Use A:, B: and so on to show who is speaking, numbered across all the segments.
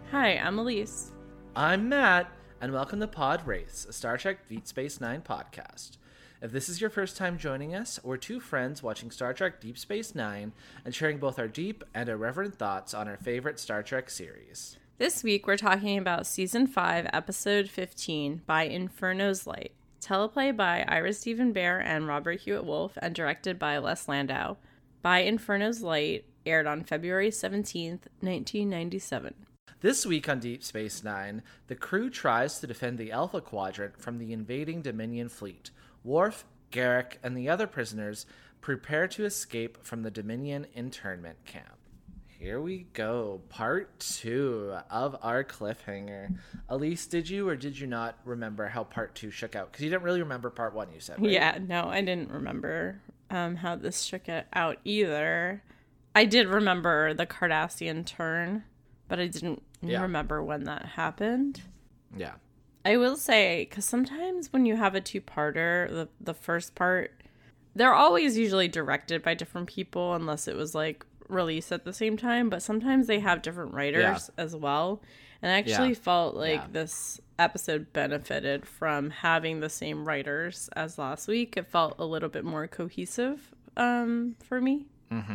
A: Hi, I'm Elise.
B: I'm Matt, and welcome to Pod Race, a Star Trek Deep Space Nine podcast. If this is your first time joining us, we're two friends watching Star Trek Deep Space Nine and sharing both our deep and irreverent thoughts on our favorite Star Trek series.
A: This week we're talking about Season 5, Episode 15, By Inferno's Light, teleplay by Ira Steven Behr and Robert Hewitt Wolf, and directed by Les Landau. By Inferno's Light aired on February 17th, 1997.
B: This week on Deep Space Nine, the crew tries to defend the Alpha Quadrant from the invading Dominion fleet. Worf, Garak, and the other prisoners prepare to escape from the Dominion internment camp. Here we go, part 2 of our cliffhanger. Elise, did you or did you not remember how part 2 shook out? Because you didn't really remember part 1, you said, right?
A: Yeah, no, I didn't remember how this shook it out either. I did remember the Cardassian turn, but I didn't remember when that happened.
B: Yeah.
A: I will say, because sometimes when you have a two-parter, the first part, they're always usually directed by different people unless it was like released at the same time, but sometimes they have different writers as well. And I actually felt like this episode benefited from having the same writers as last week. It felt a little bit more cohesive for me.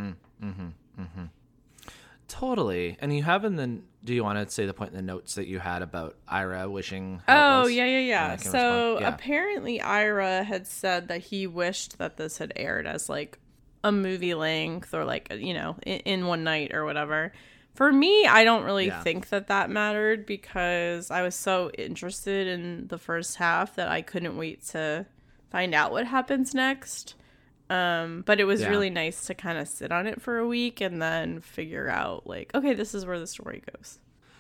B: Totally. And you have do you want to say the point in the notes that you had about Ira wishing
A: how it was? Yeah. So apparently Ira had said that he wished that this had aired as like a movie length or like, you know, in one night or whatever. For me, I don't really think that mattered because I was so interested in the first half that I couldn't wait to find out what happens next. But it was really nice to kind of sit on it for a week and then figure out like, okay, this is where the story goes.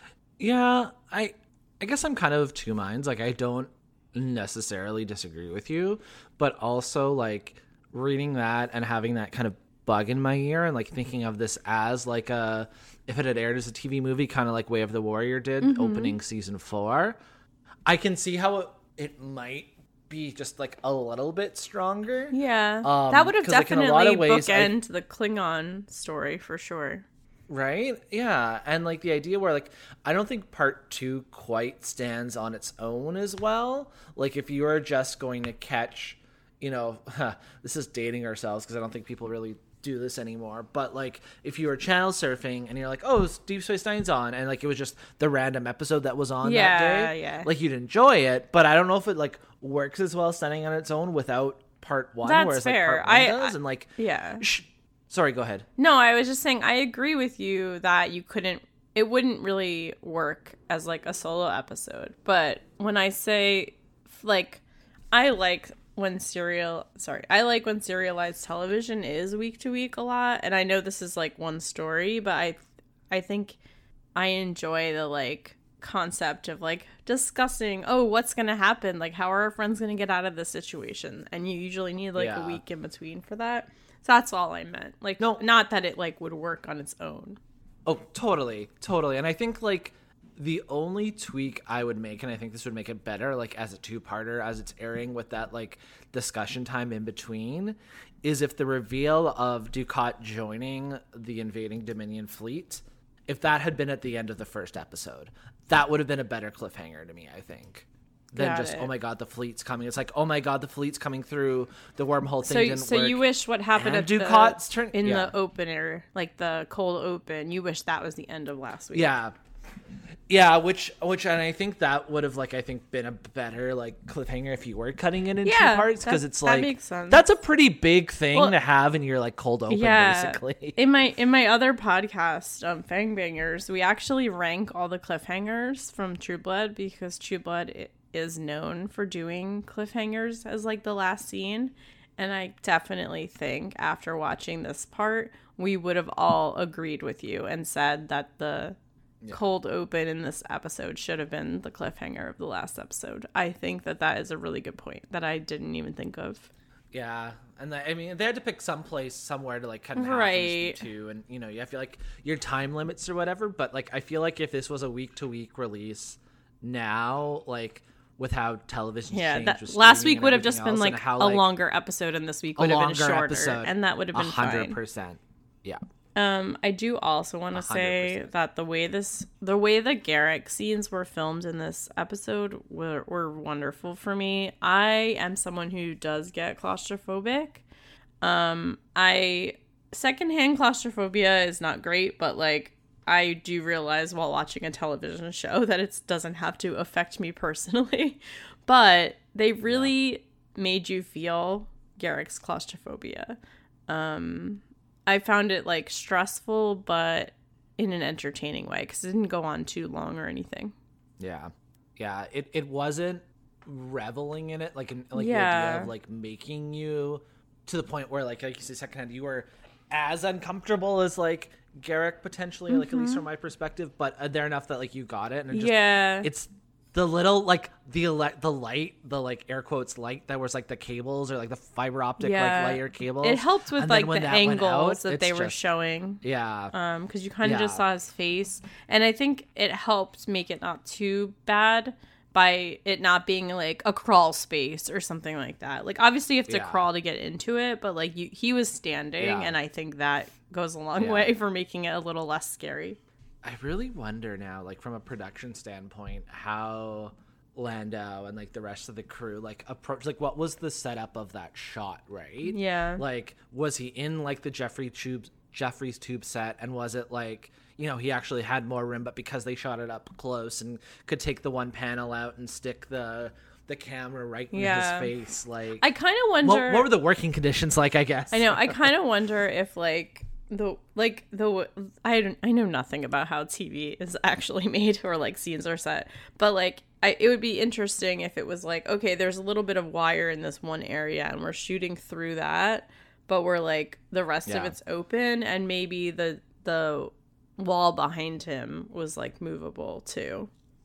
B: Yeah, I guess I'm kind of two minds. Like, I don't necessarily disagree with you, but also like reading that and having that kind of bug in my ear and like thinking of this as like if it had aired as a TV movie, kind of like Way of the Warrior did opening season 4, I can see how it might be just like a little bit stronger.
A: Yeah, that would have definitely
B: like, in a lot of ways,
A: bookend the Klingon story for sure.
B: Right? Yeah. And like the idea where like I don't think part 2 quite stands on its own as well. Like if you are just going to catch, you know, this is dating ourselves because I don't think people really do this anymore. But like if you were channel surfing and you're like, oh, Deep Space Nine's on, and like it was just the random episode that was on that day. Like you'd enjoy it, but I don't know if it like works as well standing on its own without part 1.
A: That's
B: whereas
A: fair.
B: Like part 1 does, and like sorry, go ahead.
A: No, I was just saying I agree with you that it wouldn't really work as like a solo episode. But when I say like I like when serialized television is week to week a lot, and I know this is like one story, but I think I enjoy the like concept of like discussing what's gonna happen, like how are our friends gonna get out of this situation, and you usually need like a week in between for that. So that's all I meant. Like, no, not that it like would work on its own.
B: Oh, totally. And I think like the only tweak I would make, and I think this would make it better, like as a two-parter, as it's airing with that like discussion time in between, is if the reveal of Dukat joining the invading Dominion fleet, if that had been at the end of the first episode, that would have been a better cliffhanger to me, I think. Than just, oh my God, the fleet's coming. It's like, oh my God, the fleet's coming through. The wormhole thing didn't work. So you
A: wish what happened at
B: Dukat's
A: the opener, like the cold open, you wish that was the end of last week.
B: Yeah, which, and I think that would have like I think been a better like cliffhanger if you were cutting it in two parts, because it's like that makes sense. That's a pretty big thing to have in your like cold open, basically.
A: In my other podcast, Fang Bangers, we actually rank all the cliffhangers from True Blood because True Blood is known for doing cliffhangers as like the last scene, and I definitely think after watching this part we would have all agreed with you and said that the cold open in this episode should have been the cliffhanger of the last episode. I think that is a really good point that I didn't even think of.
B: Yeah, and I mean they had to pick some place somewhere to like cut in half these two, and you know you have like your time limits or whatever. But like I feel like if this was a week to week release now, like with how television changed,
A: last week would have just been like a longer episode, and this week would have been shorter, and that would have been
B: 100%. Yeah.
A: I do also want to say
B: 100%.
A: that the way the Garrick scenes were filmed in this episode were wonderful for me. I am someone who does get claustrophobic. I secondhand claustrophobia is not great, but like I do realize while watching a television show that it doesn't have to affect me personally. But they really made you feel Garrick's claustrophobia. I found it like stressful, but in an entertaining way because it didn't go on too long or anything.
B: Yeah. It wasn't reveling in it, like the
A: Yeah.
B: idea of like making you to the point where like you said secondhand, you were as uncomfortable as like Garrick potentially, like at least from my perspective, but they're enough that like you got it, and it's the little like the light, the like air quotes light that was like the cables or like the fiber optic like layer cables.
A: It helped with
B: And
A: like
B: then
A: the
B: when that went out,
A: angles that they
B: it's
A: were
B: just-
A: showing.
B: Yeah.
A: Because you kind of just saw his face, and I think it helped make it not too bad by it not being like a crawl space or something like that. Like obviously you have to crawl to get into it, but like he was standing, and I think that goes a long way for making it a little less scary.
B: I really wonder now, like from a production standpoint, how Landau and like the rest of the crew like approach, like what was the setup of that shot, right?
A: Yeah.
B: Like was he in like the Jeffries tube set, and was it like, you know, he actually had more room, but because they shot it up close and could take the one panel out and stick the camera right in his face, like
A: I kind of wonder
B: what were the working conditions like, I guess.
A: I know. I kind of wonder if I know nothing about how TV is actually made or like scenes are set, but like it would be interesting if it was like, okay, there's a little bit of wire in this one area and we're shooting through that, but we're like the rest of it's open, and maybe the wall behind him was like movable too.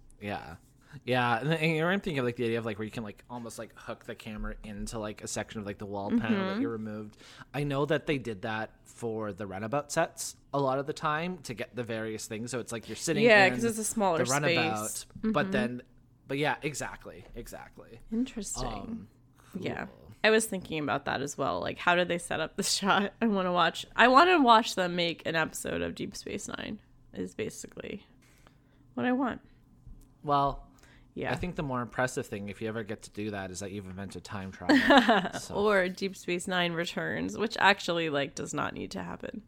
B: Yeah, and I'm thinking of like the idea of like where you can like almost like hook the camera into like a section of like the wall panel that you removed. I know that they did that for the runabout sets a lot of the time to get the various things. So it's like you're sitting
A: because it's a smaller
B: the runabout,
A: space.
B: but yeah, exactly.
A: Interesting.
B: Cool.
A: Yeah. I was thinking about that as well. Like, how did they set up the shot? I want to watch them make an episode of Deep Space Nine is basically what I want.
B: Well,
A: yeah.
B: I think the more impressive thing, if you ever get to do that, is that you've invented time travel.
A: Or Deep Space Nine Returns, which actually like does not need to happen.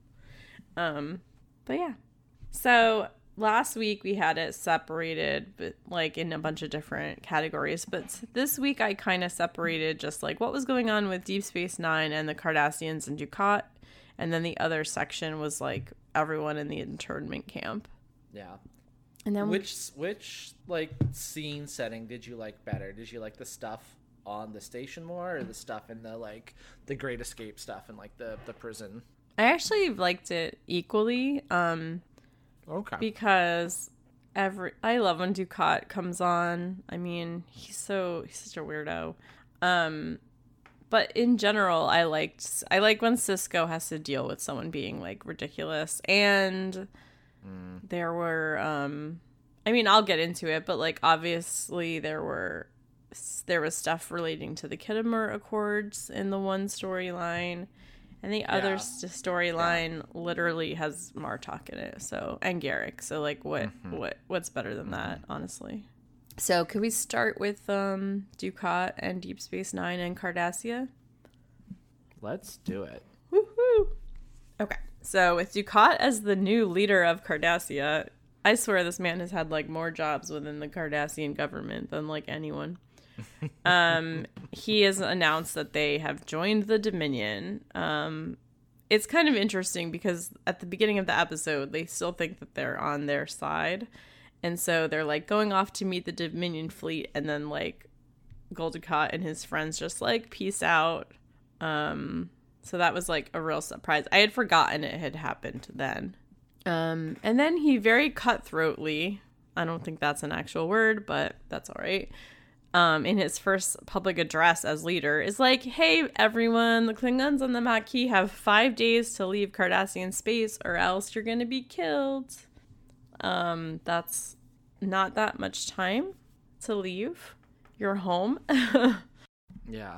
A: But yeah. So last week we had it separated, but like in a bunch of different categories. But this week I kind of separated just like what was going on with Deep Space Nine and the Cardassians and Dukat, and then the other section was like everyone in the internment camp.
B: Yeah.
A: And then
B: which like scene setting did you like better? Did you like the stuff on the station more, or the stuff in the like the Great Escape stuff and like the prison?
A: I actually liked it equally.
B: Okay.
A: Because I love when Dukat comes on. I mean, he's such a weirdo. But in general, I like when Sisko has to deal with someone being like ridiculous, and there were I mean, I'll get into it, but like obviously there was stuff relating to the Khitomer Accords in the one storyline, and the other storyline literally has Martok in it, so, and Garrick. So like what's better than that, honestly? So could we start with Dukat and Deep Space Nine and Cardassia?
B: Let's do it.
A: Woohoo! Okay, so with Dukat as the new leader of Cardassia, I swear this man has had like more jobs within the Cardassian government than like anyone. He has announced that they have joined the Dominion. It's kind of interesting because at the beginning of the episode, they still think that they're on their side. And so they're like going off to meet the Dominion fleet, and then like Gul Dukat and his friends just like peace out. So that was like a real surprise. I had forgotten it had happened then. And then he very cutthroatly, I don't think that's an actual word, but that's all right, in his first public address as leader, is like, hey, everyone, the Klingons and the Maquis have 5 days to leave Cardassian space or else you're going to be killed. That's not that much time to leave your home.
B: Yeah.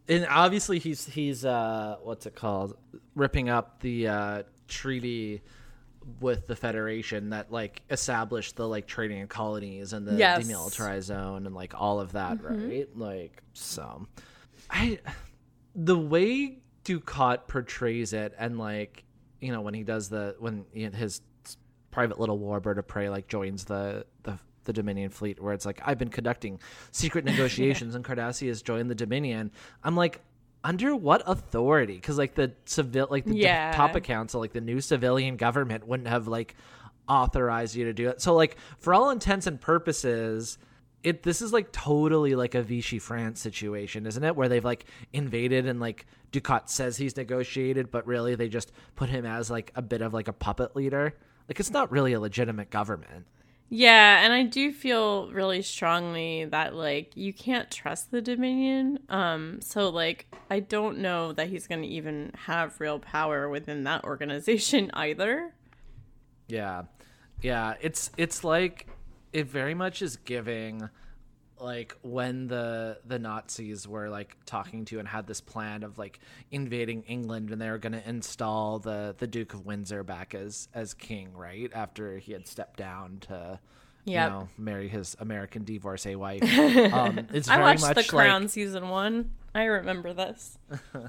B: and obviously he's what's it called, ripping up the treaty with the Federation that like established the like trading in colonies and the demilitarized zone and like all of that, right? Like, so the way Dukat portrays it, and like, you know, when he does his private little warbird of prey like joins the Dominion fleet, where it's like, I've been conducting secret negotiations and Cardassia has joined the Dominion. I'm like, under what authority? Because like the Toppat Council, like the new civilian government, wouldn't have like authorized you to do it. So like, for all intents and purposes, this is like totally like a Vichy France situation, isn't it? Where they've like invaded and like Dukat says he's negotiated, but really they just put him as like a bit of like a puppet leader. Like, it's not really a legitimate government.
A: Yeah, and I do feel really strongly that, like, you can't trust the Dominion. So, like, I don't know that he's going to even have real power within that organization either.
B: Yeah. Yeah, it's like, it very much is giving, like, when the Nazis were, like, talking to and had this plan of, like, invading England, and they were going to install the Duke of Windsor back as king, right? After he had stepped down to, you know, marry his American divorcee wife. It's very
A: I watched
B: much
A: The Crown
B: like,
A: season 1. I remember this.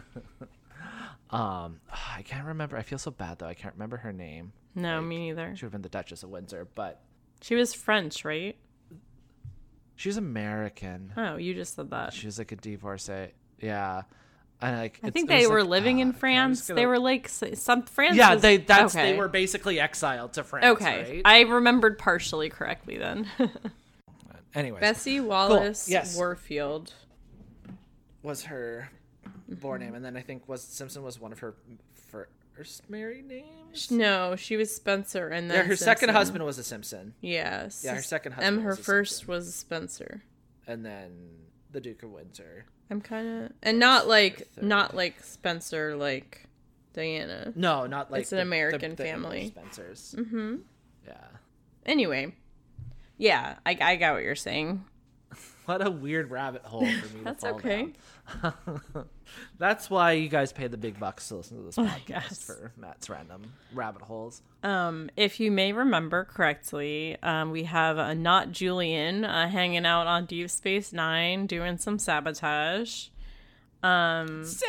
B: I can't remember. I feel so bad, though. I can't remember her name.
A: No,
B: like,
A: me neither.
B: She would have been the Duchess of Windsor, but...
A: She was French, right?
B: She's American.
A: Oh, you just said that.
B: She was like a divorcee. Yeah. And like,
A: I think they were living in France. They were like some France.
B: Yeah,
A: was,
B: they were basically exiled to France.
A: Okay,
B: right?
A: I remembered partially correctly then.
B: Anyways,
A: Bessie Wallace
B: cool. Yes.
A: Warfield
B: was her born name, and then I think Simpson was one of her first married names.
A: No, she was Spencer, and then
B: her
A: Simpson.
B: second husband was a Simpson.
A: Yes.
B: Yeah, her second husband.
A: And her
B: was a
A: first
B: Simpson.
A: was Spencer.
B: And then the Duke of Windsor.
A: I'm kind of, and not like Spencer, like Diana.
B: No, not like
A: it's an American family.
B: Spencers.
A: Mm-hmm.
B: Yeah.
A: Anyway, yeah, I got what you're saying.
B: What a weird rabbit hole for me.
A: That's
B: to fall
A: okay.
B: Down. That's why you guys pay the big bucks to listen to this podcast
A: Yes.
B: for Matt's random rabbit holes.
A: If you may remember correctly, we have not Julian hanging out on Deep Space Nine doing some sabotage.
B: Sabotage.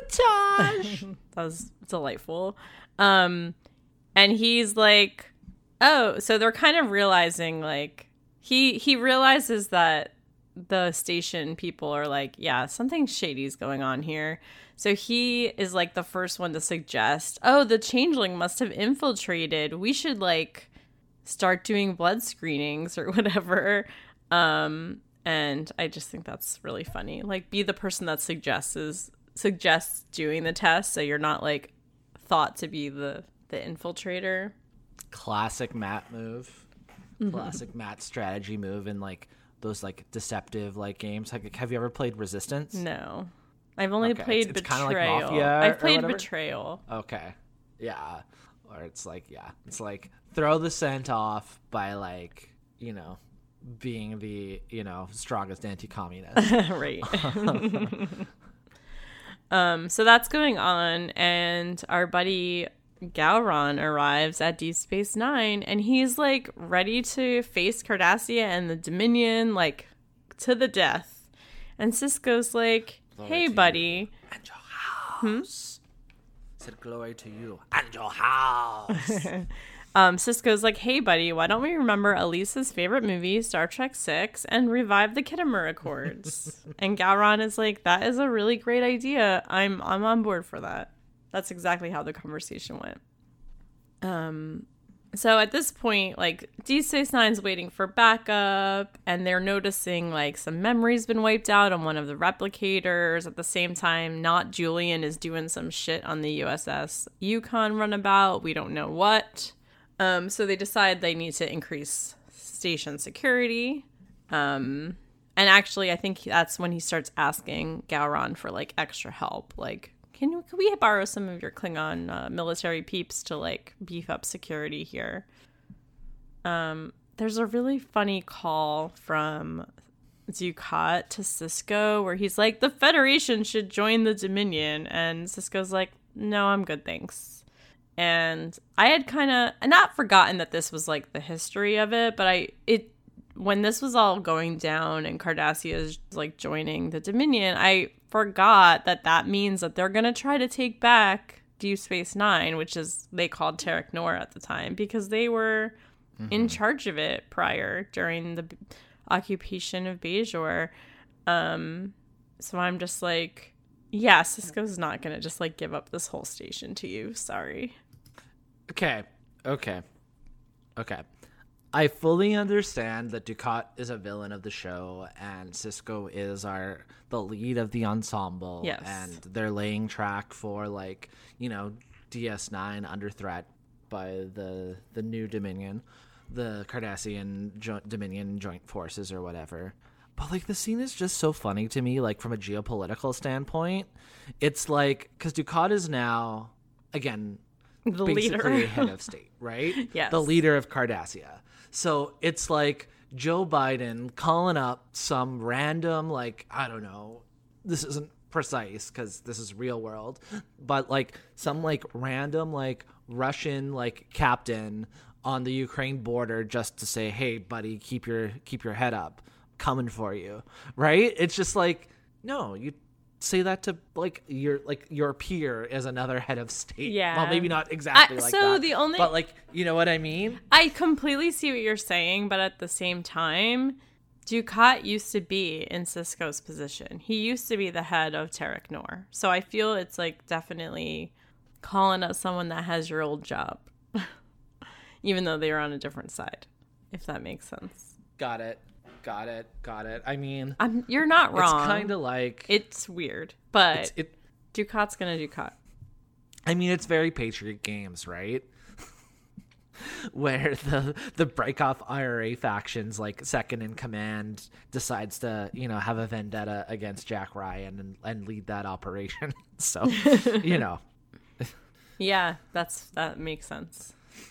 A: That was delightful. And he's like, oh, so they're kind of realizing, like, he realizes that the station people are like, yeah, something shady's going on here. So he is like the first one to suggest, oh, the changeling must have infiltrated. We should like start doing blood screenings or whatever. And I just think that's really funny. Like, be the person that suggests doing the test, so you're not like thought to be the infiltrator.
B: Classic Matt move. Classic Matt strategy move in like those like deceptive like games. Like, have you ever played Resistance?
A: No, I've only played
B: it's
A: Betrayal.
B: Kind of like Mafia.
A: I've played
B: whatever.
A: Betrayal.
B: Okay, yeah. Or it's like, yeah, it's like throw the scent off by like, you know, being the, you know, strongest anti-communist.
A: Right. So that's going on, and our buddy Gowron arrives at Deep Space Nine, and he's like ready to face Cardassia and the Dominion like to the death. And Cisco's like, "Hey, buddy."
B: And your house. Said glory to you and your house.
A: Cisco's like, "Hey, buddy, why don't we remember Elisa's favorite movie, Star Trek VI, and revive the Kittimer Accords?" And Gowron is like, "That is a really great idea. I'm on board for that." That's exactly how the conversation went. So at this point, like, Deep Space Nine's waiting for backup, and they're noticing like some memory's been wiped out on one of the replicators. At the same time, not Julian is doing some shit on the USS Yukon runabout. We don't know what. So they decide they need to increase station security. And actually, I think that's when he starts asking Gowron for like extra help. Like, can we borrow some of your Klingon military peeps to like beef up security here? There's a really funny call from Dukat to Cisco, where he's like, the Federation should join the Dominion, and Cisco's like, no, I'm good, thanks. And I had kind of not forgotten that this was like the history of it, but when this was all going down and Cardassia like joining the Dominion, I forgot that means that they're gonna try to take back Deep Space Nine, which is they called Terok Nor at the time, because they were in charge of it during the occupation of Bajor. So I'm just like, yeah, Cisco's not gonna just like give up this whole station to you. Sorry.
B: Okay. I fully understand that Dukat is a villain of the show and Cisco is the lead of the ensemble.
A: Yes.
B: And they're laying track for like, DS9 under threat by the new Dominion, the Cardassian Dominion Joint Forces or whatever. But like the scene is just so funny to me, like from a geopolitical standpoint. It's like, because Dukat is now, again,
A: The
B: basically
A: leader.
B: a head of state, right?
A: Yes.
B: The leader of Cardassia. So it's like Joe Biden calling up some random, like, I don't know, this isn't precise because this is real world, but like some like random like Russian like captain on the Ukraine border just to say, hey, buddy, keep your head up, coming for you, right? It's just like, no, you say that to like your peer as another head of state.
A: Yeah.
B: Well, maybe not exactly like
A: so
B: that.
A: the only-
B: but like, you know what I mean?
A: I completely see what you're saying, but at the same time, Dukat used to be in Cisco's position. He used to be the head of Terok Nor. So I feel it's like definitely calling up someone that has your old job, even though they were on a different side, if that makes sense.
B: Got it. I mean,
A: You're not wrong.
B: it's kind of like
A: It's weird, but
B: it.
A: Dukat's gonna Dukat.
B: I mean, it's very Patriot Games, right? Where the break off IRA factions, like second in command, decides to have a vendetta against Jack Ryan and lead that operation. So
A: Yeah, that makes sense.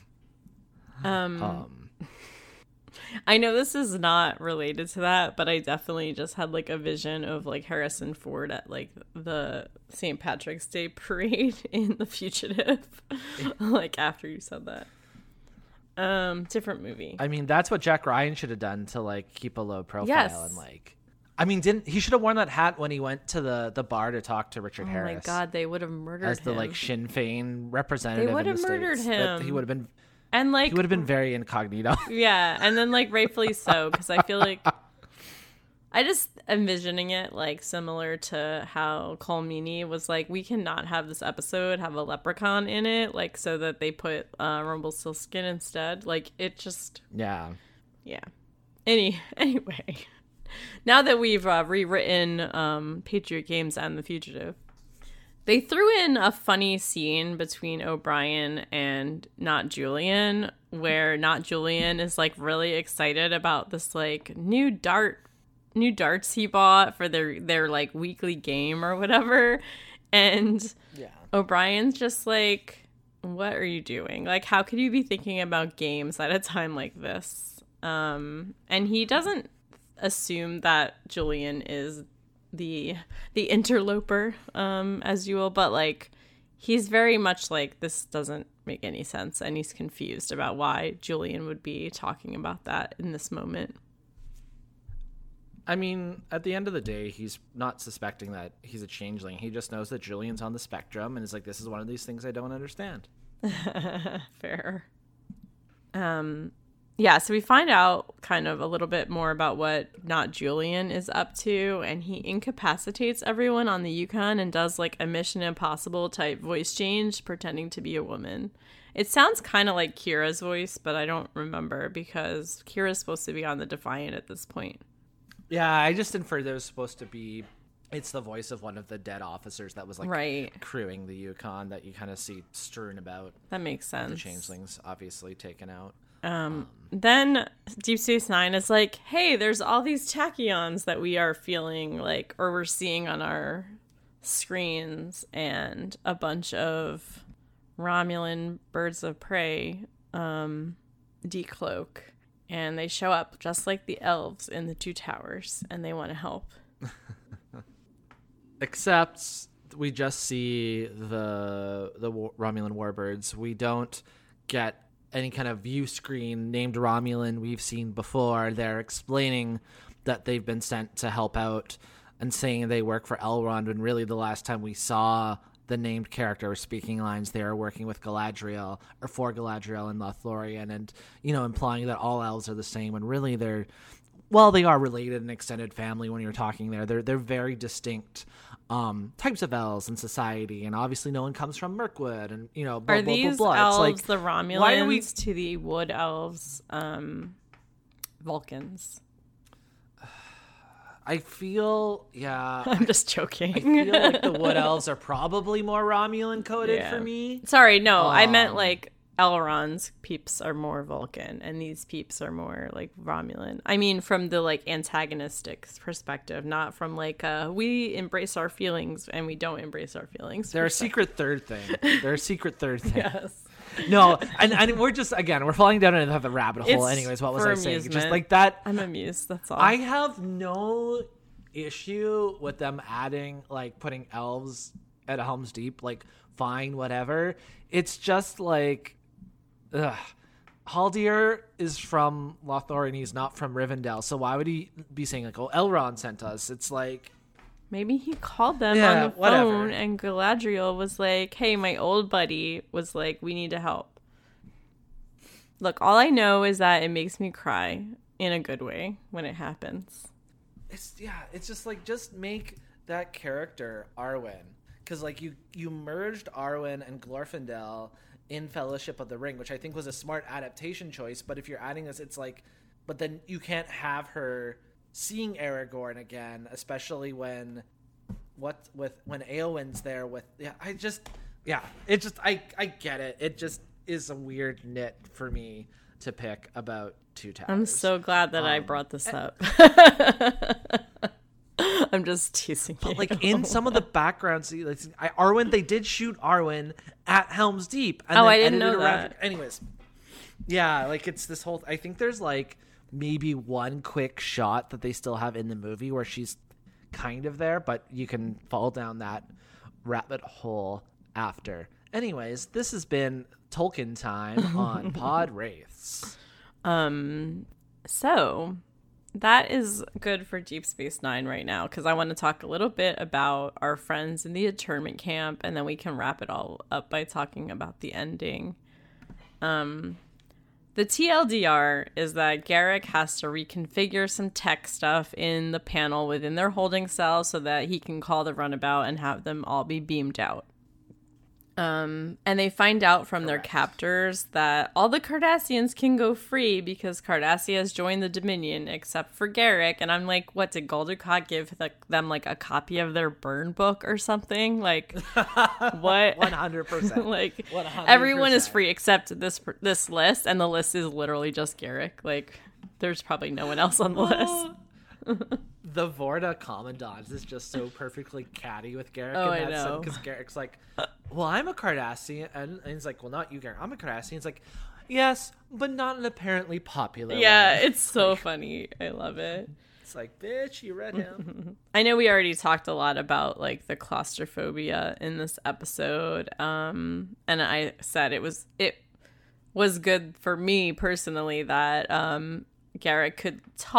A: I know this is not related to that, but I definitely just had like a vision of like Harrison Ford at like the St. Patrick's Day parade in The Fugitive. Like after you said that. Different movie.
B: I mean, that's what Jack Ryan should have done to like keep a low profile.
A: Yes.
B: And like, I mean, he should have worn that hat when he went to the bar to talk to Richard
A: Oh
B: Harris.
A: my God, they would have murdered him.
B: As the like Sinn Féin representative.
A: They would have
B: in the
A: murdered
B: States. That
A: him.
B: He would have been.
A: And like
B: He would have been very incognito.
A: Yeah, and then like rightfully so, because I feel like I just envisioning it like similar to how Cole Meany was like, we cannot have this episode have a leprechaun in it, like so that they put Rumpelstiltskin instead. Like it just
B: Yeah.
A: Anyway, now that we've rewritten Patriot Games and The Fugitive, they threw in a funny scene between O'Brien and Not Julian, where Not Julian is like really excited about this like new darts he bought for their like weekly game or whatever, and O'Brien's just like, what are you doing? Like, how could you be thinking about games at a time like this? And he doesn't assume that Julian is the interloper, as you will, but like he's very much like, this doesn't make any sense, and he's confused about why Julian would be talking about that in this moment.
B: I mean, at the end of the day, he's not suspecting that he's a changeling. He just knows that Julian's on the spectrum and is like, this is one of these things I don't understand.
A: Fair. Yeah, so we find out kind of a little bit more about what Not Julian is up to, and he incapacitates everyone on the Yukon and does like a Mission Impossible type voice change, pretending to be a woman. It sounds kind of like Kira's voice, but I don't remember because Kira's supposed to be on the Defiant at this point.
B: Yeah, I just inferred it was supposed to be, it's the voice of one of the dead officers that was like crewing the Yukon that you kind of see strewn about.
A: That makes sense.
B: The changelings obviously taken out.
A: Then Deep Space Nine is like, hey, there's all these tachyons that we are feeling like, or we're seeing on our screens, and a bunch of Romulan birds of prey decloak. And they show up just like the elves in the Two Towers, and they want to help.
B: Except we just see the Romulan warbirds. We don't get any kind of view screen named Romulan we've seen before. They're explaining that they've been sent to help out and saying they work for Elrond, when really the last time we saw the named character speaking lines, they are working with Galadriel, or for Galadriel and Lothlorien, and, implying that all elves are the same, and really they are related and extended family when you're talking there. They're very distinct types of elves in society, and obviously no one comes from Mirkwood, and blah,
A: are
B: blah,
A: these
B: blah, blah.
A: elves
B: It's like,
A: the Romulans
B: why are we...
A: to the Wood Elves Vulcans?
B: I feel, yeah.
A: I'm just joking.
B: I feel like the Wood Elves are probably more Romulan coded for me.
A: Sorry, no, I meant like Elrond's peeps are more Vulcan, and these peeps are more like Romulan. I mean, from the like antagonistic perspective, not from like we embrace our feelings and we don't embrace our feelings.
B: They're a secret third thing.
A: Yes.
B: No, and we're just, again, we're falling down into the rabbit hole.
A: It's
B: anyways, what was
A: for
B: I saying?
A: amusement.
B: Just like that.
A: I'm amused, that's all.
B: I have no issue with them putting elves at Helm's Deep. Like, fine, whatever. It's just like, Haldir is from Lothlorien, he's not from Rivendell, so why would he be saying like, oh, Elrond sent us? It's like,
A: maybe he called them on the phone, and Galadriel was like, hey, my old buddy was like, we need to help. Look, all I know is that it makes me cry in a good way when it happens.
B: It's just like, just make that character Arwen. Because like you merged Arwen and Glorfindel in Fellowship of the Ring, which I think was a smart adaptation choice. But if you're adding this, it's like, but then you can't have her seeing Aragorn again, especially when Eowyn's there with, I get it. It just is a weird nit for me to pick about Two Towers.
A: I'm so glad that I brought this up. I'm just teasing you.
B: But like in some of the background, see, like Arwen, they did shoot Arwen at Helm's Deep. And
A: I didn't know that.
B: Anyways, yeah, like it's this whole. I think there's like maybe one quick shot that they still have in the movie where she's kind of there, but you can fall down that rabbit hole after. Anyways, this has been Tolkien time on Pod Wraiths.
A: So that is good for Deep Space Nine right now, because I want to talk a little bit about our friends in the internment camp, and then we can wrap it all up by talking about the ending. The TLDR is that Garrick has to reconfigure some tech stuff in the panel within their holding cell so that he can call the runabout and have them all be beamed out. And they find out from their captors that all the Cardassians can go free because Cardassia has joined the Dominion, except for Garrick. And I'm like, what, did Gul Dukat give them like a copy of their burn book or something? Like, what?
B: 100%.
A: Like,
B: 100%.
A: Everyone is free except this list, and the list is literally just Garrick. Like, there's probably no one else on the list.
B: The Vorda Commandant is just so perfectly catty with Garrick
A: in that sense,
B: because Garrick's like, well, I'm a Cardassian, and he's like, well, not you, Garrick, I'm a Cardassian. He's like, yes, but not an apparently popular one.
A: It's so funny. I love it.
B: It's like, bitch, you read him.
A: I know we already talked a lot about like the claustrophobia in this episode, and I said it was good for me personally that Garrick could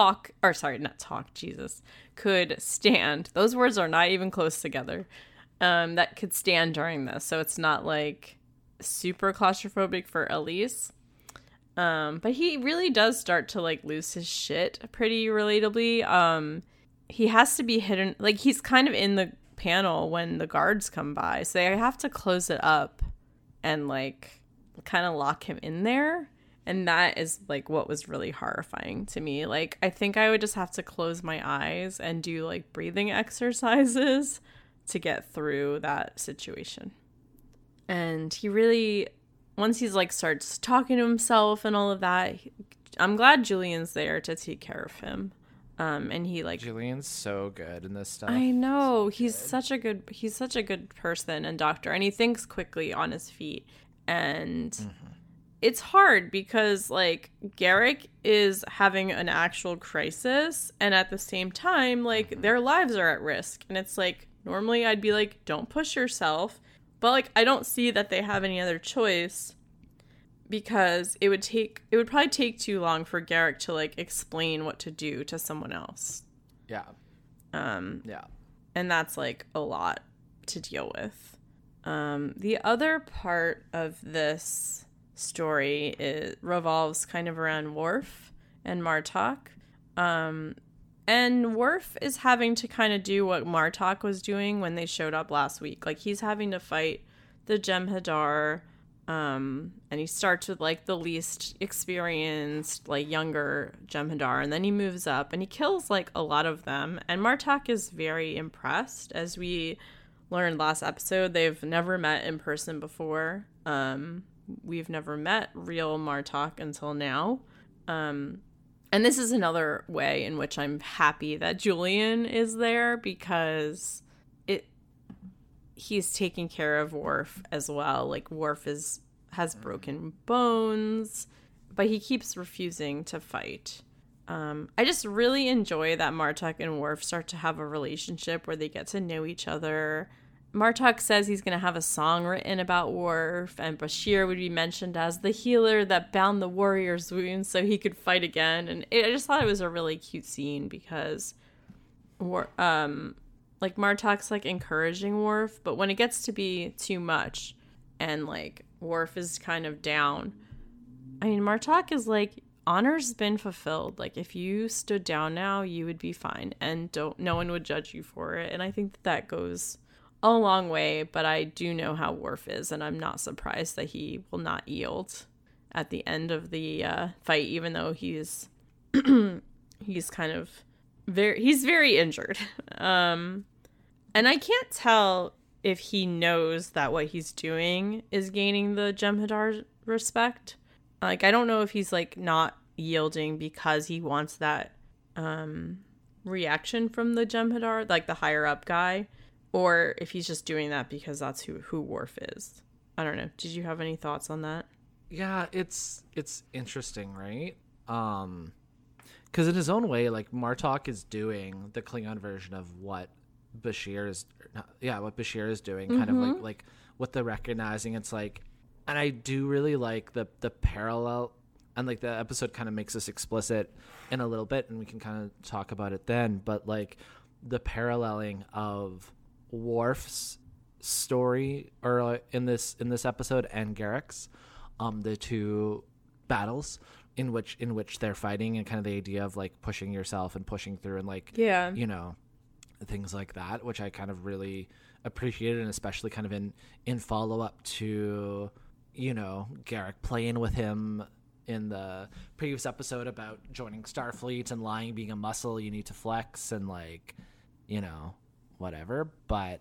A: could stand. Those words are not even close together. That could stand during this. So it's not like super claustrophobic for Elise. But he really does start to like lose his shit pretty relatably. He has to be hidden. Like he's kind of in the panel when the guards come by. So they have to close it up and like kind of lock him in there. And that is, like, what was really horrifying to me. Like, I think I would just have to close my eyes and do, like, breathing exercises to get through that situation. And he really, once he's, like, starts talking to himself and all of that, I'm glad Julian's there to take care of him. And he, like...
B: Julian's so good in this stuff.
A: I know. He's such a good person and doctor. And he thinks quickly on his feet. And... Mm-hmm. it's hard because like Garrick is having an actual crisis, and at the same time, like their lives are at risk. And it's like, normally I'd be like, don't push yourself. But like, I don't see that they have any other choice, because it would probably take too long for Garrick to like explain what to do to someone else.
B: Yeah. Yeah.
A: And that's like a lot to deal with. The other part of this story revolves kind of around Worf and Martok. And Worf is having to kind of do what Martok was doing when they showed up last week. Like, he's having to fight the Jem'Hadar, and he starts with like the least experienced, like younger Jem'Hadar, and then he moves up and he kills like a lot of them. And Martok is very impressed. As we learned last episode, they've never met in person before. We've never met real Martok until now. And this is another way in which I'm happy that Julian is there, because he's taking care of Worf as well. Like, Worf has broken bones, but he keeps refusing to fight. I just really enjoy that Martok and Worf start to have a relationship where they get to know each other. Martok says he's going to have a song written about Worf, and Bashir would be mentioned as the healer that bound the warrior's wounds so he could fight again. And I just thought it was a really cute scene, because like Martok's like encouraging Worf, but when it gets to be too much and like Worf is kind of down, I mean, Martok is like, honor's been fulfilled. Like, if you stood down now, you would be fine, and no one would judge you for it. And I think that goes a long way, but I do know how Worf is, and I'm not surprised that he will not yield at the end of the fight, even though he's kind of very injured. And I can't tell if he knows that what he's doing is gaining the Jem'Hadar's respect. Like, I don't know if he's like not yielding because he wants that reaction from the Jem'Hadar, like the higher up guy, or if he's just doing that because that's who Worf is. I don't know. Did you have any thoughts on that?
B: Yeah, it's interesting, right? Because in his own way, like, Martok is doing the Klingon version of what Bashir is doing, kind of like with the recognizing. It's like, and I do really like the parallel, and like the episode kind of makes this explicit in a little bit, and we can kind of talk about it then, but like the paralleling of Worf's story or in this episode and Garrick's, the two battles in which they're fighting, and kind of the idea of like pushing yourself and pushing through, and like,
A: yeah,
B: you know, things like that, which I kind of really appreciated, and especially kind of in follow-up to, you know, Garrick playing with him in the previous episode about joining Starfleet and lying being a muscle you need to flex, and like, you know, whatever. But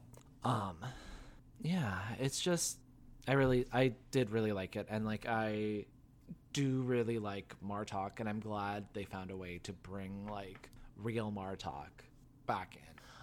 B: yeah, it's just, I did really like it, and like I do really like Martok, and I'm glad they found a way to bring like real Martok back in.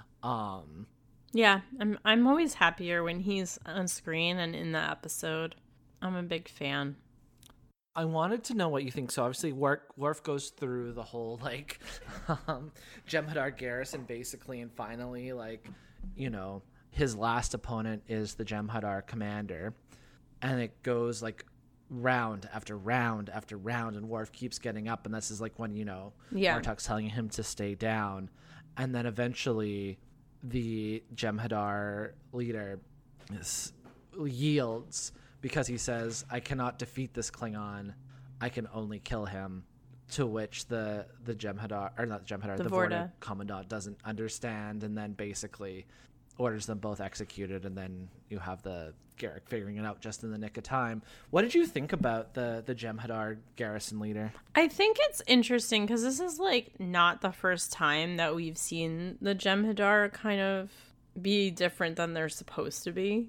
A: Yeah, I'm always happier when he's on screen and in the episode. I'm a big fan.
B: I wanted to know what you think. So obviously Worf goes through the whole like Jem'Hadar garrison basically, and finally, like, you know, his last opponent is the Jem'Hadar commander, and it goes like round after round after round, and Worf keeps getting up, and this is like when, you know, Martok's telling him to stay down, and then eventually the Jem'Hadar leader yields because he says, "I cannot defeat this Klingon. I can only kill him." To which the Jem'Hadar, or not the Jem'Hadar, the Vorta commandant doesn't understand, and then basically orders them both executed, and then you have the Garrick figuring it out just in the nick of time. What did you think about the Jem'Hadar garrison leader?
A: I think it's interesting because this is like not the first time that we've seen the Jem'Hadar kind of be different than they're supposed to be.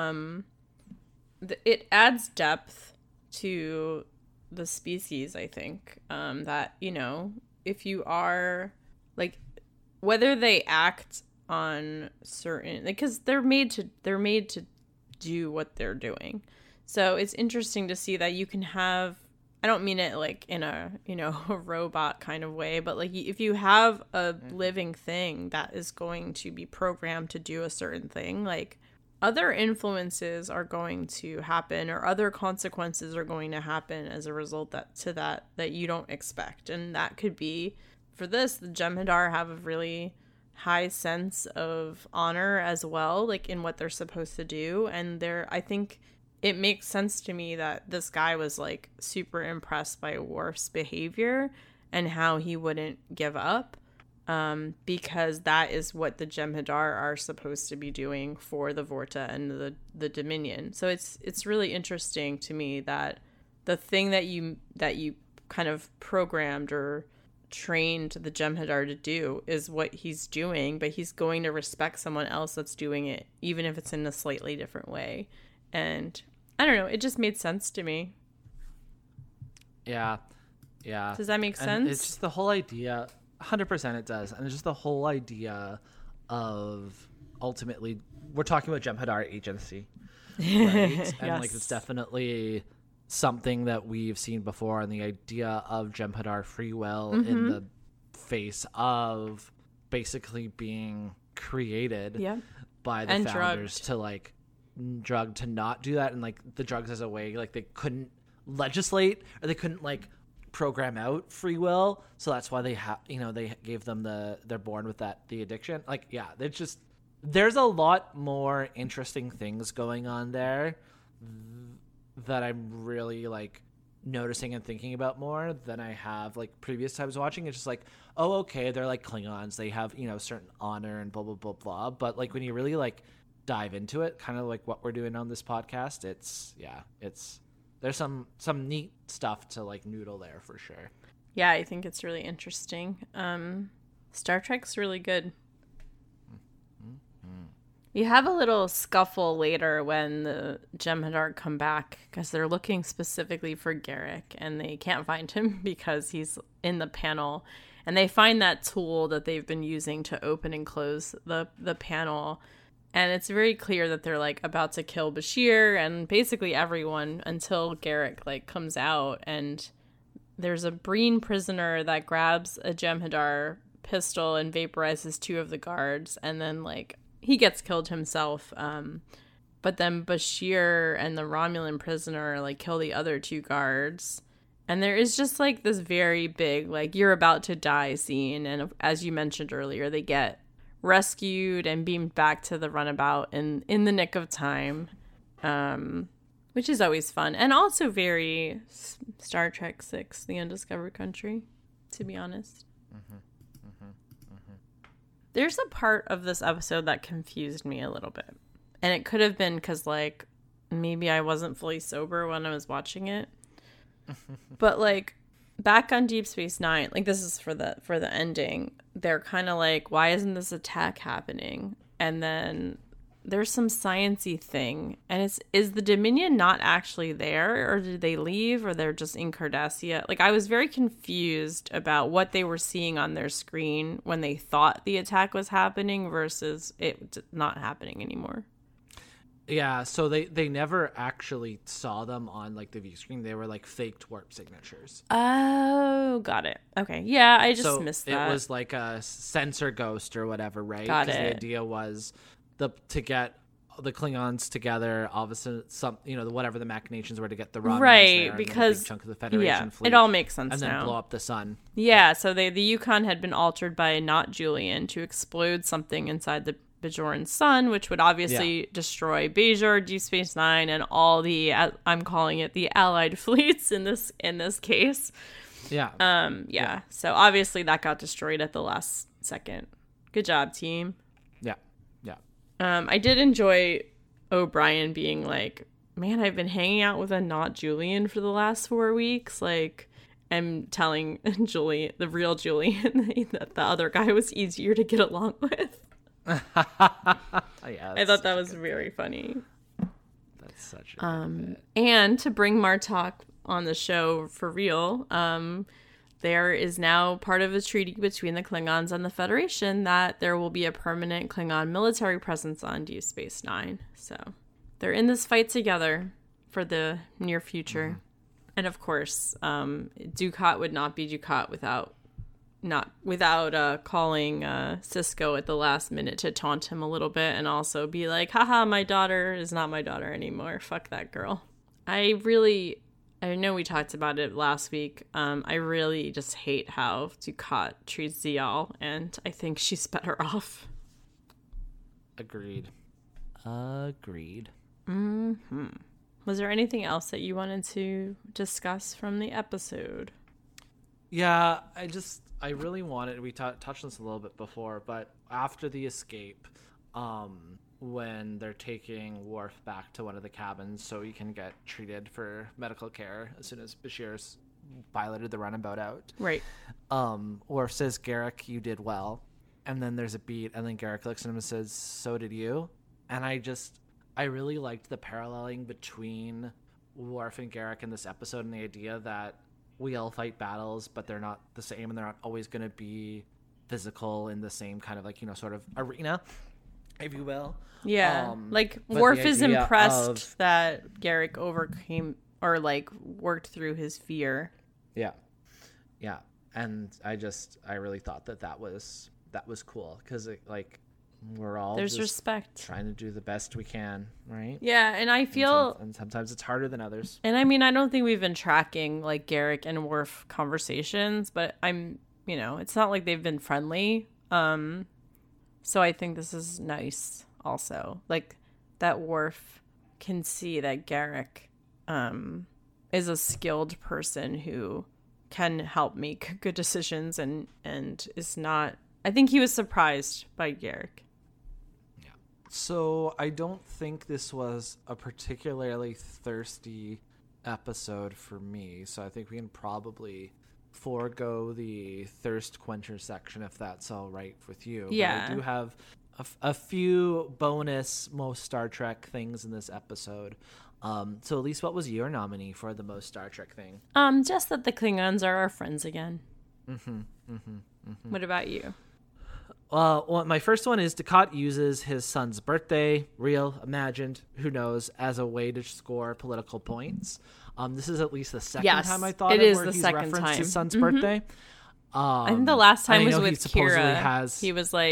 A: It adds depth to the species, I think, that, you know, if you are like, whether they act on certain, because they're made to do what they're doing. So it's interesting to see that you can have, I don't mean it like in a, a robot kind of way, but like if you have a living thing that is going to be programmed to do a certain thing, like other influences are going to happen, or other consequences are going to happen as a result that you don't expect. And that could be, for this, the Jem'Hadar have a really high sense of honor as well, like in what they're supposed to do. And I think it makes sense to me that this guy was like super impressed by Worf's behavior and how he wouldn't give up. Because that is what the Jem'Hadar are supposed to be doing for the Vorta and the Dominion. So it's really interesting to me that the thing that you kind of programmed or trained the Jem'Hadar to do is what he's doing, but he's going to respect someone else that's doing it, even if it's in a slightly different way. And I don't know, it just made sense to me.
B: Yeah.
A: Does that make sense?
B: And it's just the whole idea. 100% it does. And it's just the whole idea of, ultimately, we're talking about Jem'Hadar agency, right?
A: Yes.
B: And like it's definitely something that we've seen before, and the idea of Jem'Hadar free will in the face of basically being created by the founders
A: drugged.
B: to like drug to not do that, and like the drugs as a way, like they couldn't legislate, or they couldn't like program out free will, so that's why they they gave them they're born with the addiction. Like, yeah, it's just, there's a lot more interesting things going on there that I'm really like noticing and thinking about more than I have like previous times watching. It's just like, oh, okay, they're like Klingons, they have certain honor and blah blah blah blah, but like when you really like dive into it, kind of like what we're doing on this podcast, it's there's some neat stuff to like noodle there for sure.
A: Yeah, I think it's really interesting. Star Trek's really good. You have a little scuffle later when the Jem'Hadar come back because they're looking specifically for Garak, and they can't find him because he's in the panel. And they find that tool that they've been using to open and close the panel. And it's very clear that they're like about to kill Bashir and basically everyone until Garak like comes out, and there's a Breen prisoner that grabs a Jem'Hadar pistol and vaporizes two of the guards, and then like he gets killed himself. But then Bashir and the Romulan prisoner like kill the other two guards. And there is just like this very big like you're about to die scene, and as you mentioned earlier, they get rescued and beamed back to the runabout in the nick of time, which is always fun, and also very Star Trek 6, The Undiscovered Country, to be honest. There's a part of this episode that confused me a little bit, and it could have been because like maybe I wasn't fully sober when I was watching it, but like back on Deep Space Nine, like this is for the ending, they're kind of like, why isn't this attack happening? And then there's some science-y thing, and is the Dominion not actually there, or did they leave, or they're just in Cardassia? Like, I was very confused about what they were seeing on their screen when they thought the attack was happening versus it not happening anymore.
B: Yeah, so they never actually saw them on like the view screen. They were like faked warp signatures.
A: Oh, got it. Okay, yeah, I just missed that.
B: It was like a sensor ghost or whatever, right?
A: Got it.
B: The idea was to get the Klingons together, obviously whatever the machinations were to get the Romulans
A: right,
B: there,
A: because
B: and the big chunk of the Federation fleet.
A: It all makes sense
B: and
A: now.
B: then blow up the sun.
A: Yeah, so the Yukon had been altered by Not Julian to explode something inside the Bajoran sun, which would obviously destroy Bajor, Deep Space Nine, and all the I'm calling it the Allied fleets in this case. Yeah. So obviously that got destroyed at the last second. Good job, team.
B: Yeah.
A: I did enjoy O'Brien being like, man, I've been hanging out with a Not Julian for the last 4 weeks. Like, I'm telling Julian, the real Julian, that the other guy was easier to get along with. I thought that was very funny.
B: That's such a good bit.
A: And to bring Martok on the show for real, there is now part of a treaty between the Klingons and the Federation that there will be a permanent Klingon military presence on Deep Space Nine. So they're in this fight together. for the near future. And of course, Dukat would not be Dukat without calling Cisco at the last minute to taunt him a little bit, and also be like, haha, my daughter is not my daughter anymore. Fuck that girl. I know we talked about it last week. I really just hate how Dukat treats Zial, and I think she's better off.
B: Agreed.
A: Was there anything else that you wanted to discuss from the episode?
B: Yeah, I really wanted, we touched on this a little bit before, but after the escape, when they're taking Worf back to one of the cabins so he can get treated for medical care as soon as Bashir's piloted the runabout out.
A: Right.
B: Worf says, Garak, you did well. And then there's a beat, and then Garak looks at him and says, so did you. And I really liked the paralleling between Worf and Garak in this episode, and the idea that we all fight battles, but they're not the same, and they're not always going to be physical in the same kind of like, sort of arena, if you will.
A: Yeah. Worf is impressed that Garak overcame or worked through his fear.
B: Yeah. Yeah. And I really thought that was cool, because we're all
A: there's respect,
B: trying to do the best we can, right?
A: Yeah, and I feel
B: and sometimes it's harder than others.
A: And I mean, I don't think we've been tracking Garak and Worf conversations, but it's not like they've been friendly. So I think this is nice also, that Worf can see that Garak is a skilled person who can help make good decisions and is not. I think he was surprised by Garak.
B: So I don't think this was a particularly thirsty episode for me. So I think we can probably forego the thirst quencher section if that's all right with you.
A: Yeah.
B: But I do have a few bonus most Star Trek things in this episode. So Elise, what was your nominee for the most Star Trek thing?
A: Just that the Klingons are our friends again. What about you?
B: Well, my first one is Dukat uses his son's birthday, real, imagined, who knows, as a way to score political points. This is at least the second time I thought
A: it
B: of
A: is
B: where
A: the
B: he's
A: second
B: referenced
A: time.
B: his son's birthday.
A: I think the last time was with Kira.
B: Has...
A: He was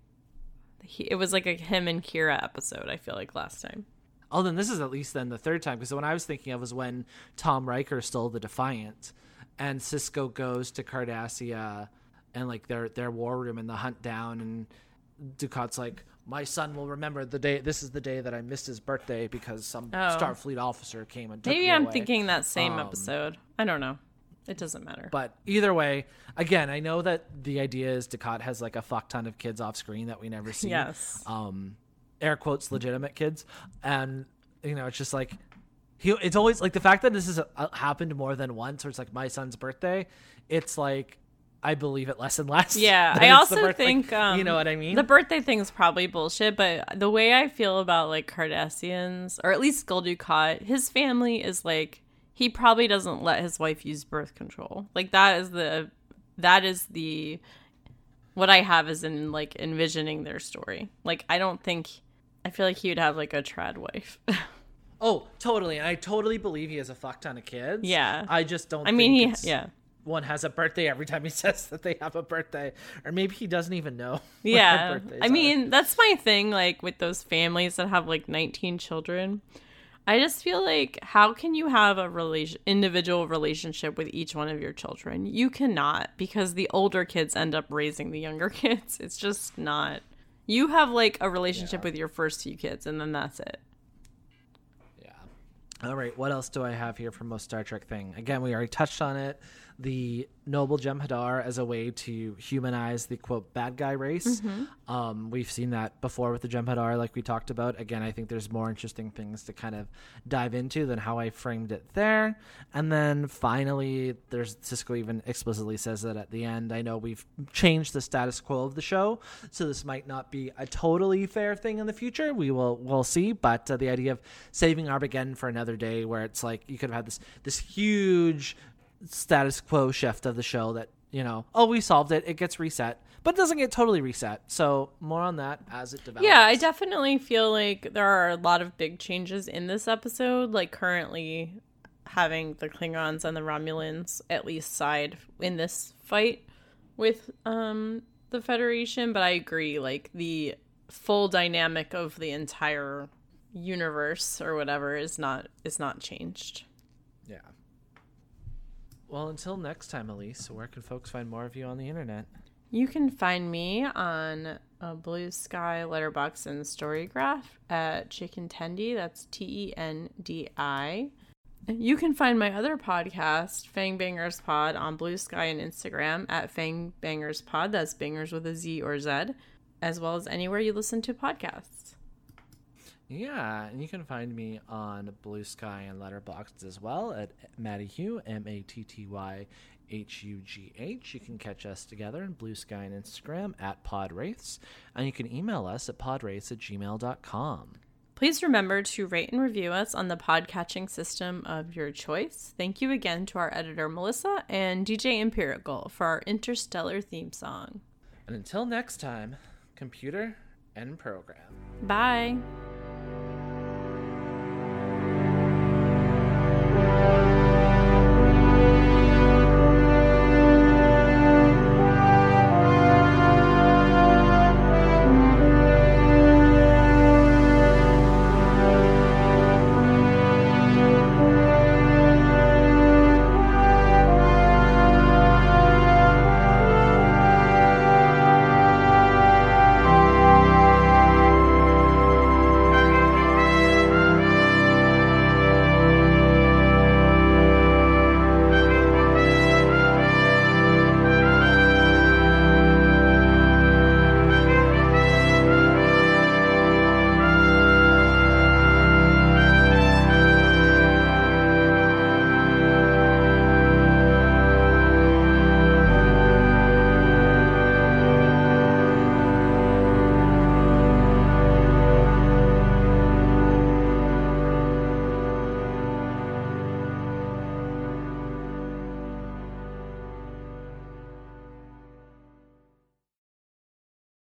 A: it was like a him and Kira episode, I feel like, last time.
B: Oh, then this is at least then the third time, because the one I was thinking of was when Tom Riker stole the Defiant, and Cisco goes to Cardassia and their war room and the hunt down, and Dukat's like, my son will remember the day. This is the day that I missed his birthday because some Starfleet officer came and took me away.
A: Thinking that same episode. I don't know. It doesn't matter.
B: But either way, again, I know that the idea is Dukat has a fuck ton of kids off screen that we never see.
A: Yes.
B: Air quotes legitimate kids, and it's just it's always the fact that this has happened more than once, or it's my son's birthday. It's I believe it less and less.
A: Yeah, I also think
B: you know what I mean.
A: The birthday thing's probably bullshit, but the way I feel about Cardassians, or at least Gul Dukat, his family is he probably doesn't let his wife use birth control. That is the what I have is in envisioning their story. I feel like he would have a trad wife.
B: Oh, totally. And I totally believe he has a fuck ton of kids.
A: Yeah.
B: I just don't one has a birthday every time he says that they have a birthday. Or maybe he doesn't even know.
A: Yeah. I mean, that's my thing, with those families that have 19 children. I just feel how can you have a individual relationship with each one of your children? You cannot, because the older kids end up raising the younger kids. It's just not. You have a relationship with your first few kids, and then that's it.
B: Yeah. All right. What else do I have here for most Star Trek thing? Again, we already touched on it. The noble Jem'Hadar as a way to humanize the quote bad guy race. We've seen that before with the Jem'Hadar, like we talked about. Again, I think there's more interesting things to kind of dive into than how I framed it there. And then finally, Cisco even explicitly says that at the end. I know we've changed the status quo of the show, so this might not be a totally fair thing in the future. We'll see. But the idea of saving Armageddon for another day, where it's you could have had this huge status quo shift of the show that we solved it. It gets reset, but it doesn't get totally reset. So more on that as it develops.
A: Yeah, I definitely feel like there are a lot of big changes in this episode, like currently having the Klingons and the Romulans at least side in this fight with the Federation. But I agree, like the full dynamic of the entire universe or whatever is not changed.
B: Yeah. Well, until next time, Elise, where can folks find more of you on the internet?
A: You can find me on Blue Sky, Letterboxd, and Storygraph at Chicken Tendi. That's Tendi. You can find my other podcast, Fangbangers Pod, on Blue Sky and Instagram at Fangbangers Pod. That's bangers with a Z or Z, as well as anywhere you listen to podcasts.
B: Yeah, and you can find me on Blue Sky and Letterboxd as well at Matty Hugh, MattyHugh. You can catch us together in Blue Sky and Instagram at PodWraiths, and you can email us at podwraiths@gmail.com.
A: Please remember to rate and review us on the podcatching system of your choice. Thank you again to our editor, Melissa, and DJ Empirical for our interstellar theme song.
B: And until next time, computer and program.
A: Bye.